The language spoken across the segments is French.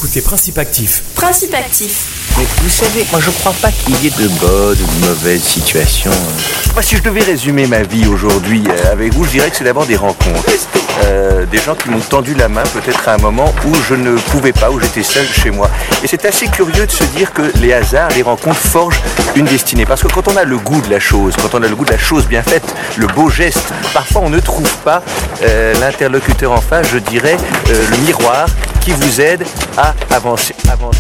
écoutez Principe Actif. Principe Actif. Mais vous savez, moi je crois pas qu'il y ait de bonnes ou de mauvaises situations. Moi, si je devais résumer ma vie aujourd'hui avec vous, je dirais que c'est d'abord des rencontres. Des gens qui m'ont tendu la main peut-être à un moment où je ne pouvais pas, où j'étais seul chez moi. Et c'est assez curieux de se dire que les hasards, les rencontres forgent une destinée. Parce que quand on a le goût de la chose, quand on a le goût de la chose bien faite, le beau geste, parfois on ne trouve pas l'interlocuteur en face, je dirais, le miroir qui vous aide à avancer.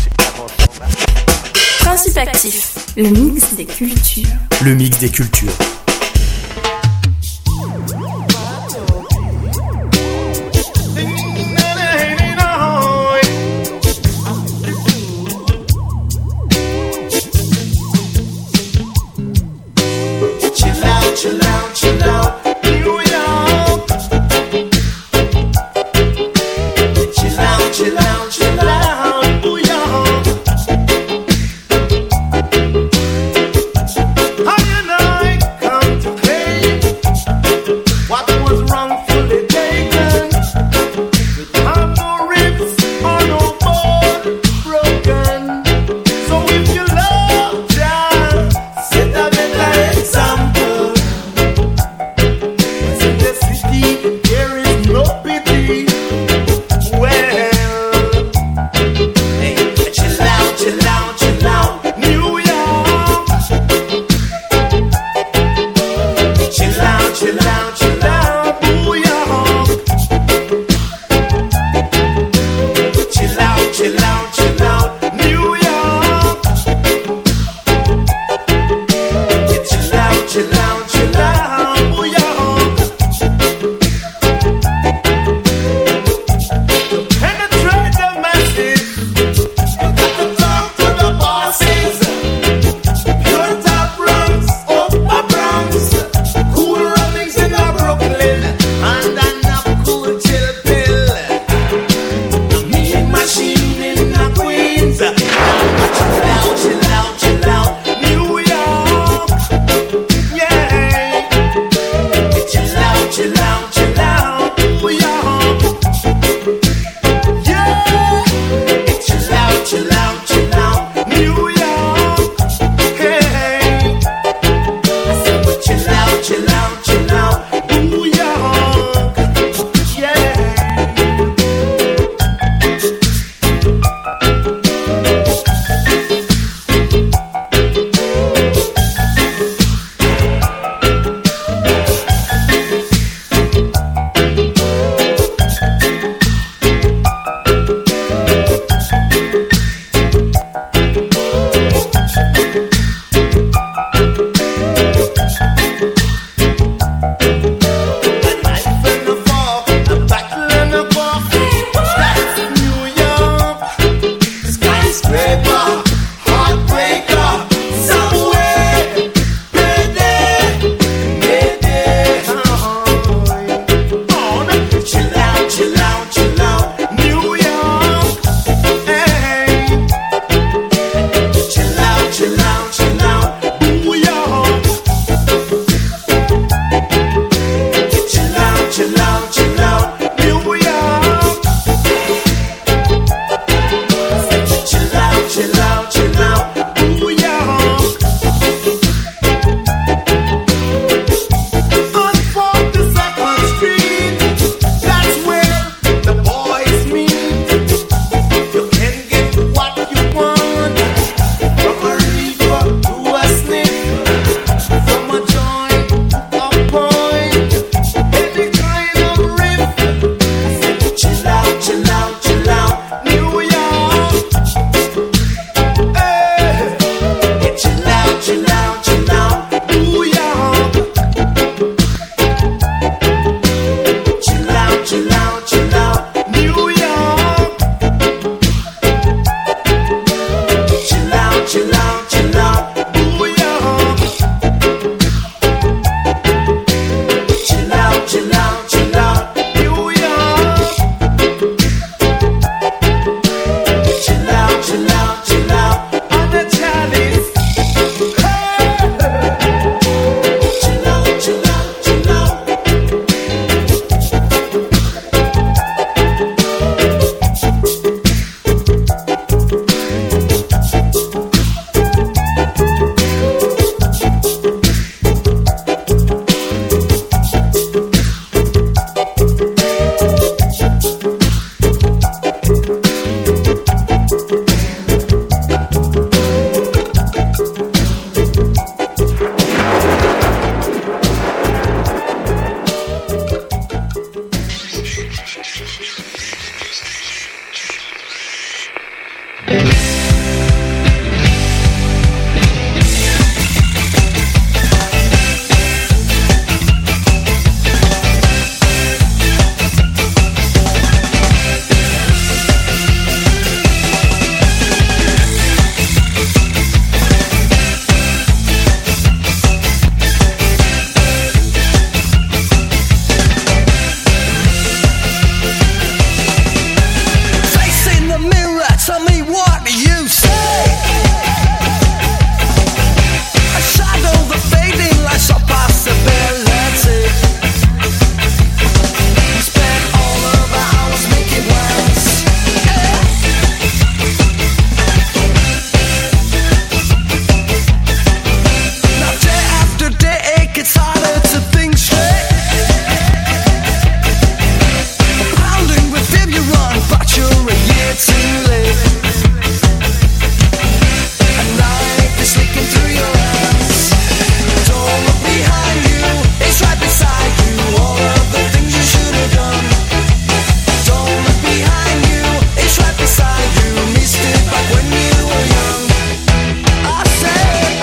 Principe Actif, le mix des cultures. Le mix des cultures. Chill out, New York. Chill out, New York. How you know I come to claim what was wrongfully taken? With no ribs or no bone broken. So if you love Jah, set a better example. There is no pity. Well, hey, chill out, New York. Chill out, New York. Chill out, New York. Chill out, New York. Penetrate the masses. You got to talk to the bosses. Pure top runs, upper Bronx. Cool runnings in the the things straight. Pounding with fear you run, but you're a year too late. And life is slipping through your hands. Don't look behind you, it's right beside you. All of the things you should have done. Don't look behind you, it's right beside you. Missed it back when you were young. I said,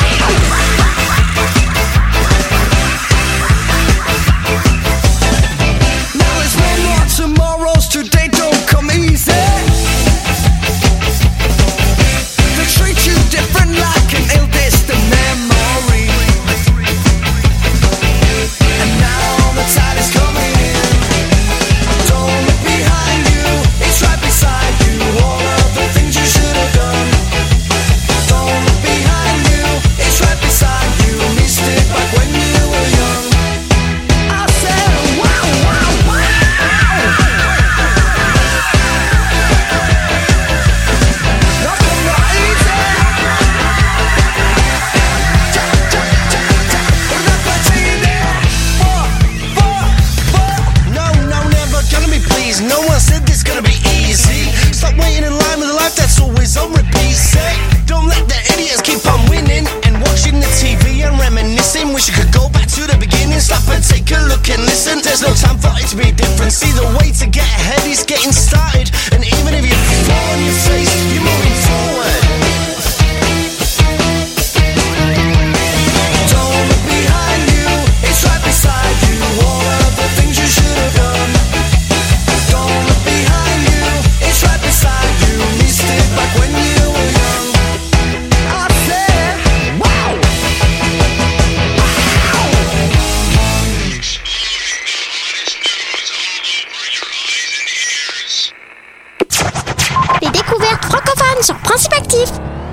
now there's no more tomorrows, today don't come easy. They treat you different like an ill distant memory. And now the tide is coming in. Don't look behind you, it's right beside you. All of the things you should have done. Don't look behind you, it's right beside you. Missed it back when you were young. I said, wow, wow, wow. Nothing but easy. No, never gonna be pleased. No one said this gonna be easy. Stop waiting in line with a life that's always on repeat. Say, don't let the idiots keep on winning and watching the TV and reminiscing. Wish you could go back to the beginning. Stop and take a look and listen. There's no time for it to be different. See, the way to get ahead is getting started. And even if you fall on your face, you're moving forward. Don't look behind you, it's right beside you. All of the things you should have done. Don't look behind you, it's right beside you. Missed it back when you were young. I said, wow. Les découvertes francophones sur Principe Actif.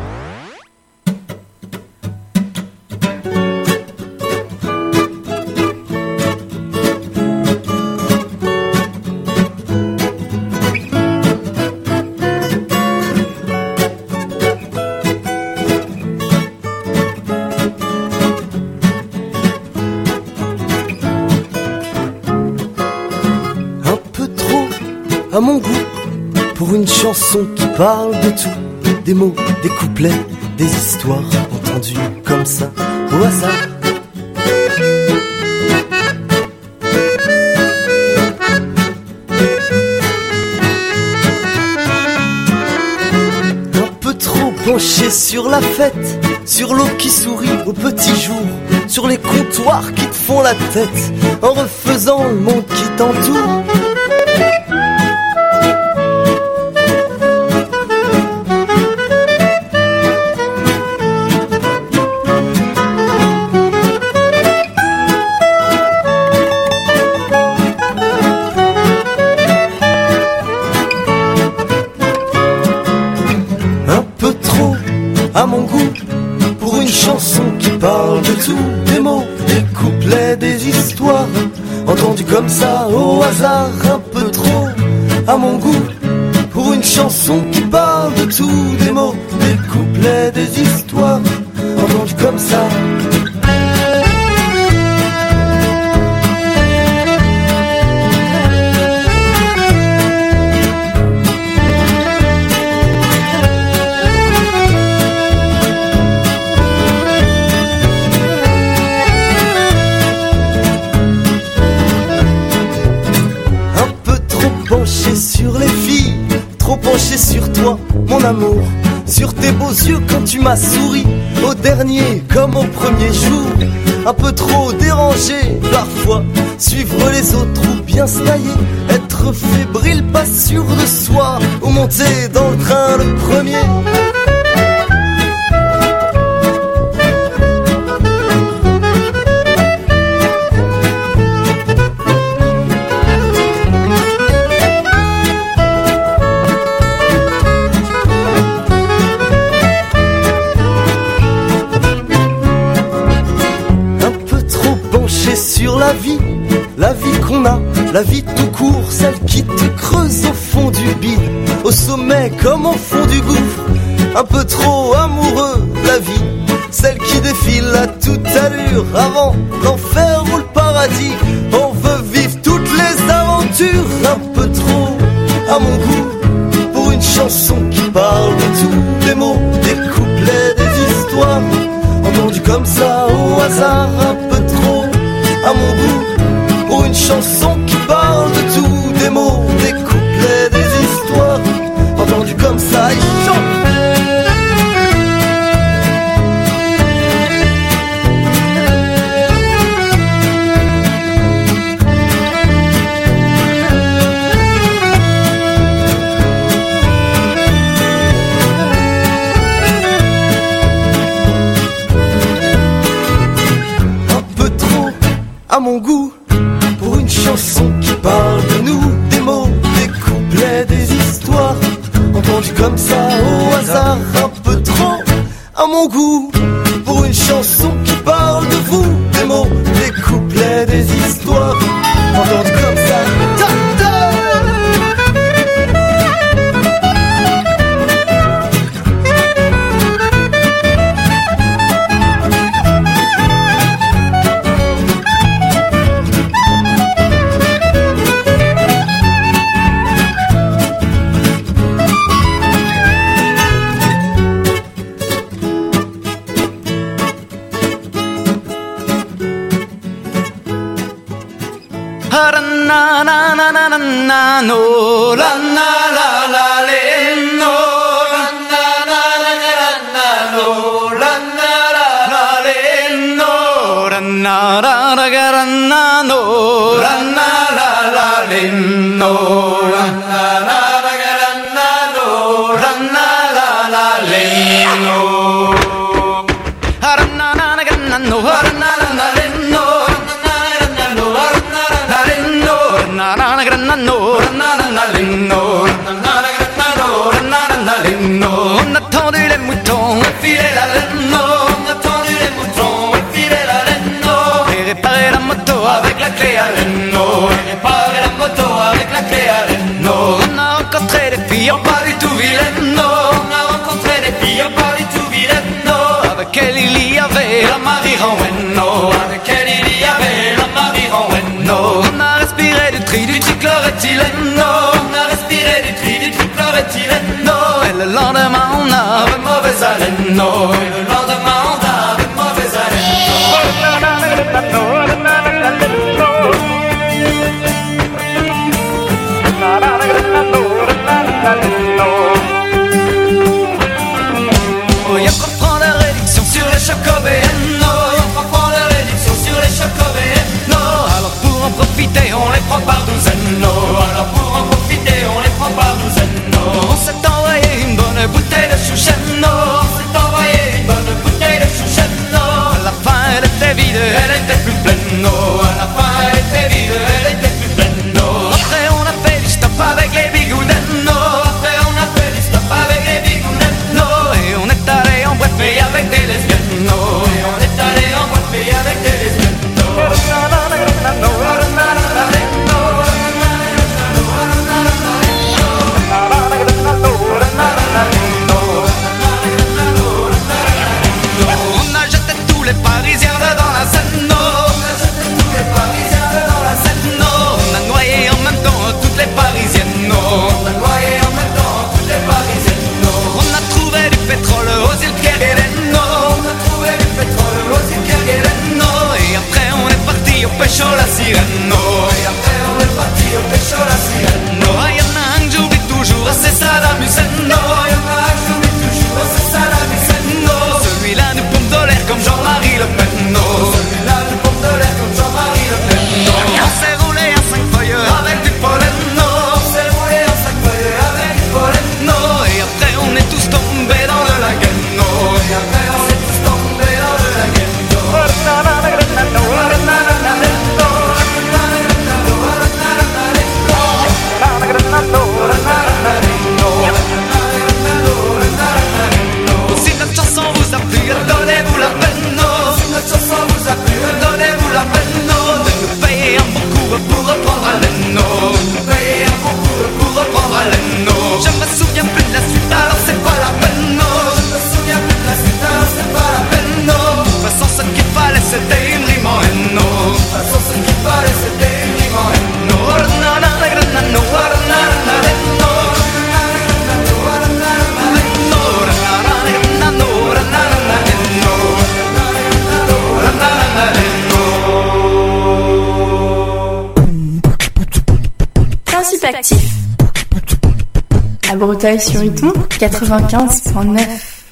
Un peu trop à mon goût pour une chanson qui parle de tout, des mots, des couplets, des histoires entendues comme ça au hasard. Un peu trop penché sur la fête, sur l'eau qui sourit au petit jour, sur les comptoirs qui te font la tête en refaisant le monde qui t'entoure. Un peu trop à mon goût pour une chanson qui parle de tout, des mots, des couplets, des histoires entendues comme ça au hasard. Un peu trop à mon goût pour une chanson qui parle de tout, des mots, des couplets, des histoires entendues comme ça. Penché sur les filles, trop penché sur toi, mon amour, sur tes beaux yeux quand tu m'as souri, au dernier comme au premier jour. Un peu trop dérangé parfois, suivre les autres ou bien se tailler, être fébrile, pas sûr de soi, ou monter dans le train le premier. Sur la vie qu'on a, la vie tout court, celle qui te creuse au fond du bide, au sommet comme au fond du gouffre, un peu trop amoureux de la vie, celle qui défile à toute allure avant l'enfer ou le dit, on veut vivre toutes les aventures. Un peu trop à mon goût, pour une chanson qui parle de tout. Des mots, des couplets, des histoires, entendus comme ça au hasard. Un peu trop à mon goût, pour une chanson qui parle de tout. Des mots, des couplets, des histoires, entendus comme ça. Et chante. À mon goût, pour une chanson qui parle de nous. Des mots, des couplets, des histoires, entendus comme ça au hasard. Un peu trop à mon goût, pour une chanson qui parle de vous. Des mots, des couplets, des histoires, entendus comme ça. Na na na na na na no la na la la le no la na la la la na no la na la la le no la na la la la na no la na la la le no la na la la la na no la na la la le no ha na na na no ha na la la le no na na na na no na na na no na na na no on a tendu les moutons et filé la laine, on a tendu les moutons et filé la laine, et réparé la moto avec la clé à laine, et réparé la moto avec la clé à laine. On a rencontré des filles pas du tout vilaines, on a rencontré des filles pas du tout vilaines, avec elle il y avait la Marie Rowen, avec elle il y avait la Marie Rowen. On a respiré du trichloroéthylène, on a respiré du trichloroéthylène, et le lendemain on avait mauvaise haleine, et le lendemain on avait mauvaise haleine. Y'a pas prendre la réduction sur les chocobéennes, y'a pas prendre la réduction sur les chocobéennes, alors pour en profiter on les prend par douzaines, alors pour en profiter on les prend par douzaines. On s'est envoyé une bonne bouteille de chouchène, on s'est envoyé une bonne bouteille de chouchène, à la fin elle était vide, elle était plus pleine, à la fin elle était vide, elle était plus pleine. Après on a fait du stop avec les bigounettes, après on a fait du stop avec les bigounettes, et on est allé en boîte mais avec des lesbiennes, et on est allé en boîte mais avec des lesbiennes. On a jeté tous les Parisiens dans la Seine, on a jeté tous les Parisiens dans la Seine, on a noyé en même temps toutes les Parisiennes, on a noyé en même temps toutes les Parisiennes. On a trouvé du pétrole aux îles Kerguelen, on a trouvé du pétrole aux îles Kerguelen, et après on est parti au pécho la sirène, et après on est parti au pécho la sirène. Y'en a un que j'oublie toujours, c'est Saddam Hussein, y'en a un que j'oublie toujours, c'est Saddam Hussein, celui-là nous pompe de l'air comme Jean-Marie Le Pen, celui-là nous pompe de l'air comme Jean-Marie Le Pen. On s'est roulé à 5 feuilles avec du pollen, on s'est roulé à 5 feuilles avec du pollen, et après on est tous tombés dans le laguet, et après on est tous tombés dans le laguet. Actif. À Breteuil-sur-Iton, 95.9.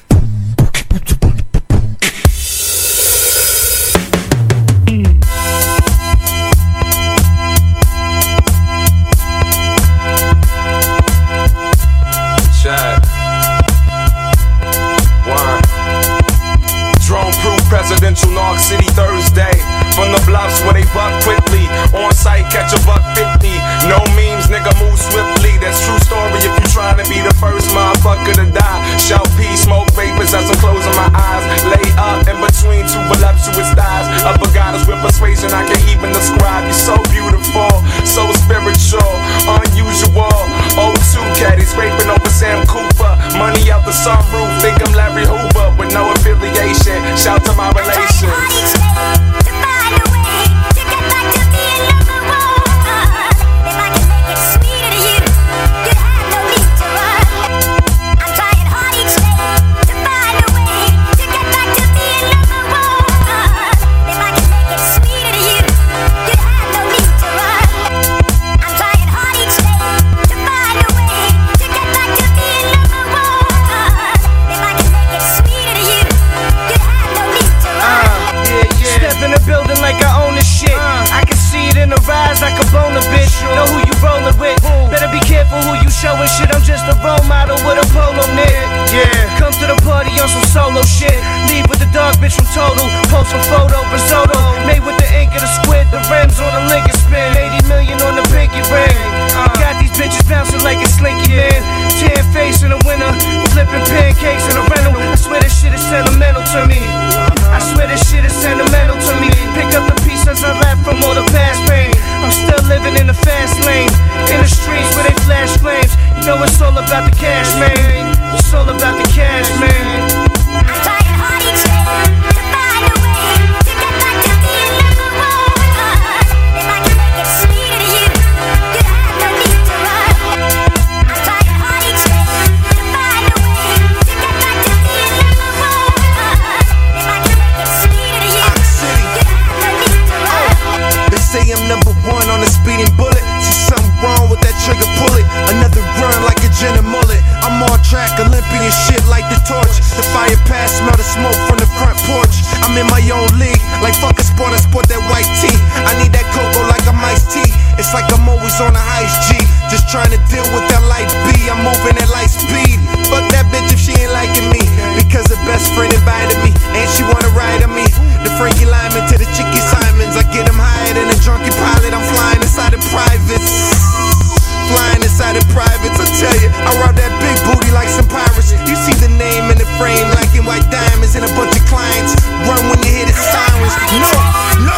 Presidential North City Thursday. From the bluffs where they buck quickly. On site, catch a $1.50. No memes, nigga, move swiftly. That's true story if you trying to be the first motherfucker to die. Shout peace, smoke vapors as I'm closing my eyes. Lay up in between two voluptuous thighs. Upper goddess with persuasion I can't even describe. You're so beautiful, so spiritual, unusual. O2 caddy scraping over Sam Cooper. Money out the sunroof, think I'm Larry Hoover with no affiliation. Shout to my relations. Showing shit, I'm just a role model with a polo knit. Yeah, come to the party on some solo shit. Leave with the dog bitch from Total. Post a photo, risotto. Made with the ink of the squid. The rims on the Lincoln spin. 80 million on the pinky ring. Got these bitches bouncing like a slinky man. Tan face in the winter. Flipping pancakes in a rental. I swear this shit is sentimental to me. I swear this shit is sentimental to me. Pick up the pieces I left from all the past pain. I'm still living in the fast lane. In the streets where they flash flames. You know it's all about the cash, man. It's all about the cash, man. I'm trying hard each day to find a way to get back to being number one. If I can make it sweeter to you, you'd have no need to run. I'm trying hard each day to find a way to get back to being number one. If I can make it sweeter to you, you'd have no need to run. They say I'm number one on a speeding bullet. See something wrong with that trigger, pull it. Another run like a gin and mullet. I'm on track, Olympian shit like the torch. The fire pass, smell the smoke from the front porch. I'm in my own league, like fuck a sport, I sport that white tee. I need that cocoa like I'm iced tea. It's like I'm always on a ice G. Just trying to deal with that life B. I'm moving at light speed. Fuck that bitch if she ain't liking me. Because her best friend invited me, and she wanna ride on me. The Frankie Lyman to the Chicky Simons. I get them higher than a drunken pilot. I'm flying inside of privates. Flying inside of privates, I tell you, I rob that big booty like some pirates. You see the name in the frame, like in white diamonds, and a bunch of clients. Run when you hear the sirens. No, no.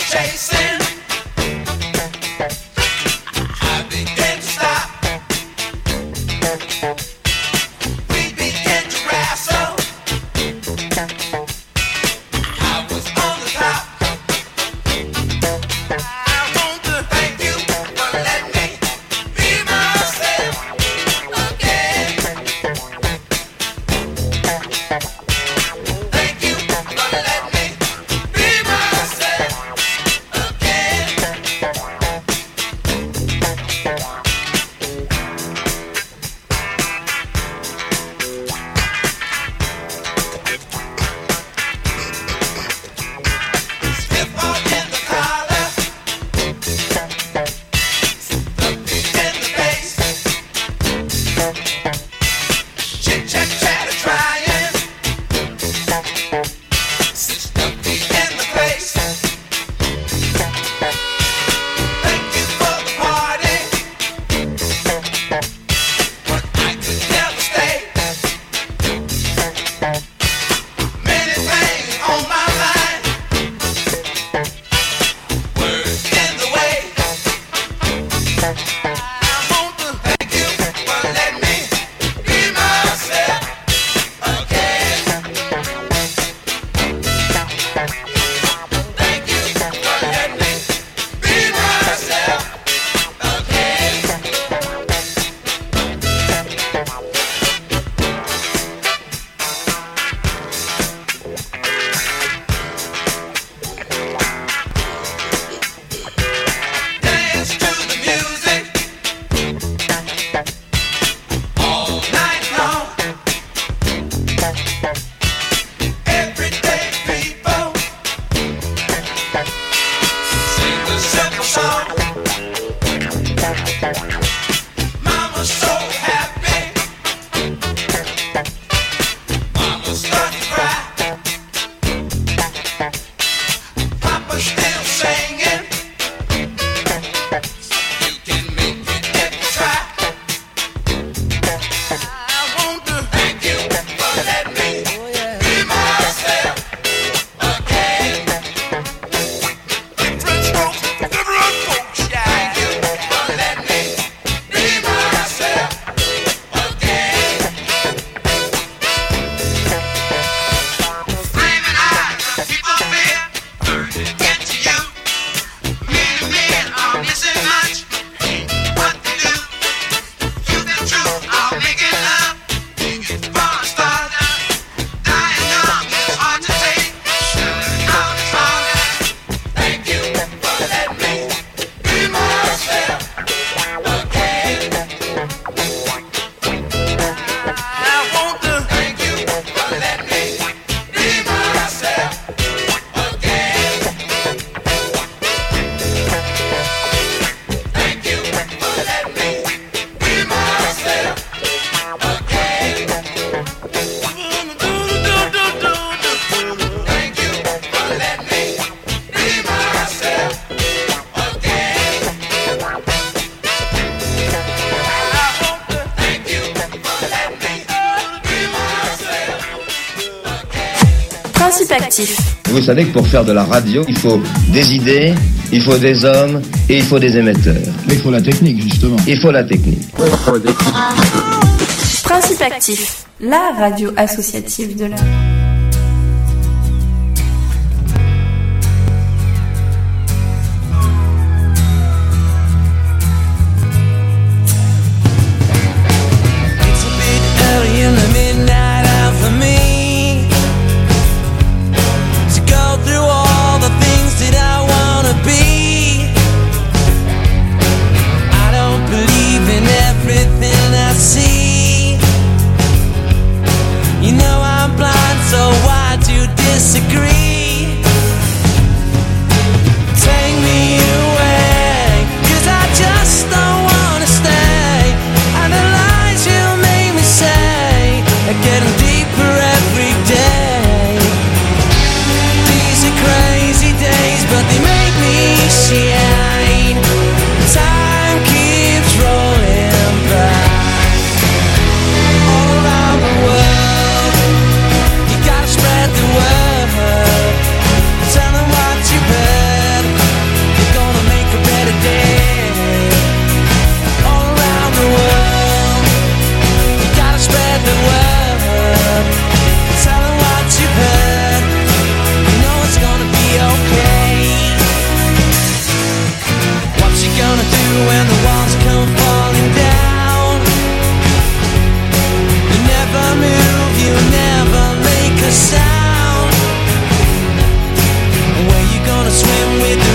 Principe actif. Vous savez que pour faire de la radio, il faut des idées, il faut des hommes et il faut des émetteurs. Mais il faut la technique, justement. Il faut la technique. Principe actif, la radio associative de l'heure.